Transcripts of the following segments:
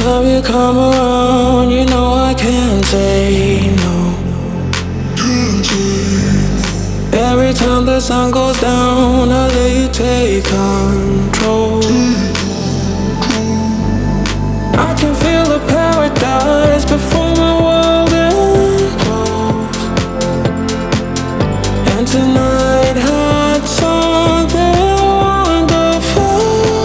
time you come around, you know I can't say no. Every time the sun goes down, I let you take control. I can feel the paradise before my world implodes. And tonight had something wonderful.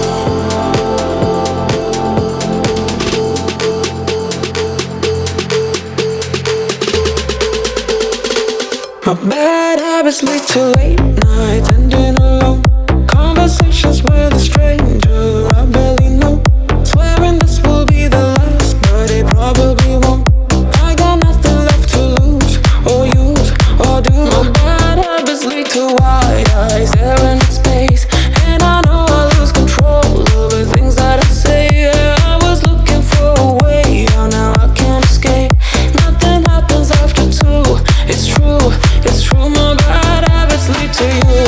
My bad habits lead to late nights, ending alone. Conversations with a stranger I barely know. Swearing this will be the last, but it probably won't. I got nothing left to lose or use or do. My bad habits lead to wide eyes, staring at space. And I know I lose control over things that I say. Yeah, I was looking for a way out, now I can't escape. Nothing happens after two, it's true. It's true, my bad habits lead to you.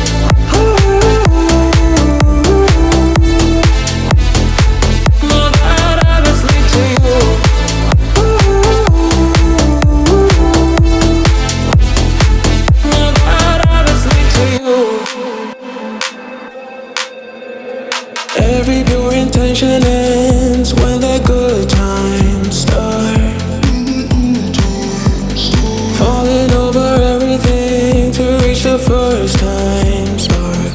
My bad habits lead to you. My bad habits lead to you. Every pure intention ends when the good times start. Falling over everything to reach the first time spark.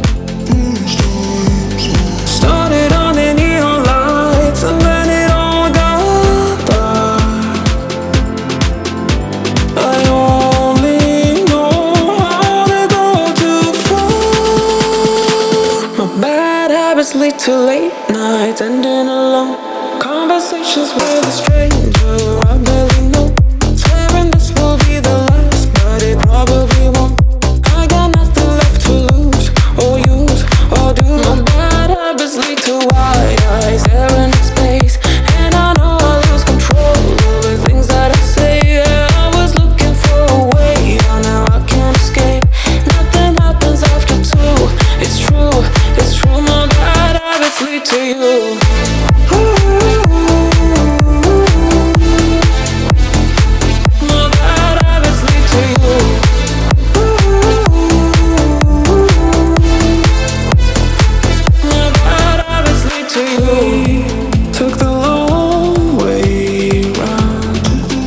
Started on the neon lights and then it all got dark. I only know how to go too far. My bad habits lead to late nights, ending alone. Conversations with a stranger I barely know. Swearing this will be the last, but it probably won't. I got nothing left to lose or use or do. My bad habits lead to wide eyes, staring at space. And I know I lose control over things that I say. Yeah, I was looking for a way out, now I can't escape. Nothing happens after two, it's true. It's true, my bad habits lead to you. My bad habits lead to you. My bad habits lead to you. Took the long way round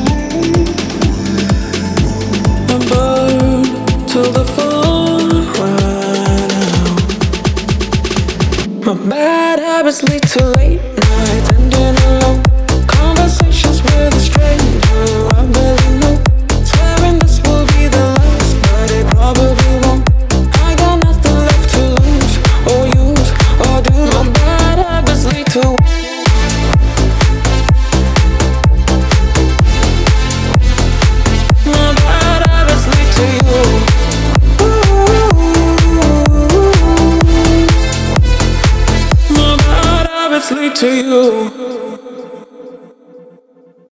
and burned till the fun ran out. My bad habits lead to late nights, ending alone. Conversations with a stranger I barely know. Swearing this will be the last, but it probably won't. I got nothing left to lose or use or do. My bad habits lead to. My bad habits lead to you. My bad habits lead to you.